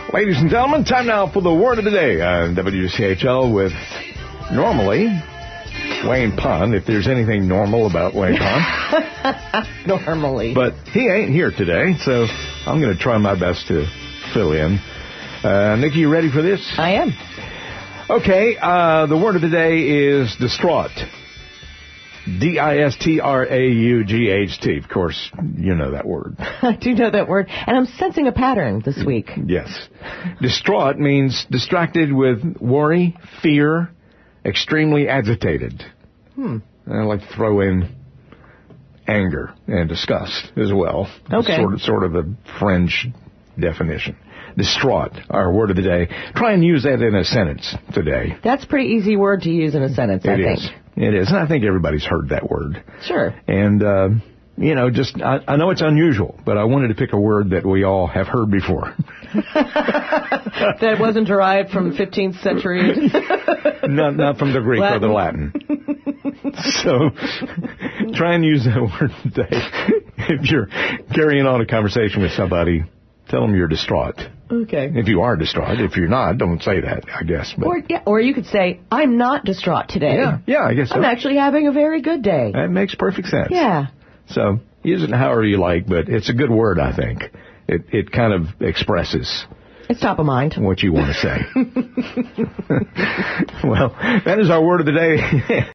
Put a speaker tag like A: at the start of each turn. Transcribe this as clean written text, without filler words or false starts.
A: Ladies and gentlemen, time now for the word of the day on WCHL with normally Wayne Pond, if there's anything normal about Wayne Pond.
B: Normally.
A: But he ain't here today, so I'm going to try my best to fill in. Nikki, you ready for this?
B: I am.
A: Okay, the word of the day is distraught. D-I-S-T-R-A-U-G-H-T. Of course, you know that word.
B: I do know that word, and I'm sensing a pattern this week.
A: Yes. Distraught means distracted with worry, fear, extremely agitated. I like to throw in anger and disgust as well.
B: Okay.
A: Sort of a fringe definition. Distraught, our word of the day. Try and use that in a sentence today.
B: That's a pretty easy word to use in a sentence, I think.
A: It is. And I think everybody's heard that word.
B: Sure.
A: And, I know it's unusual, but I wanted to pick a word that we all have heard before.
B: That wasn't derived from 15th century.
A: Not from the Greek or the Latin. So, try and use that word today. If you're carrying on a conversation with somebody, tell them you're distraught.
B: Okay.
A: If you are distraught. If you're not, don't say that, I guess. But.
B: Or you could say, I'm not distraught today.
A: Yeah, I guess so.
B: I'm actually having a very good day.
A: That makes perfect sense.
B: Yeah.
A: So, use it however you like, but it's a good word, I think. It kind of expresses...
B: It's top of mind.
A: What you want to say. Well, that is our word of the day.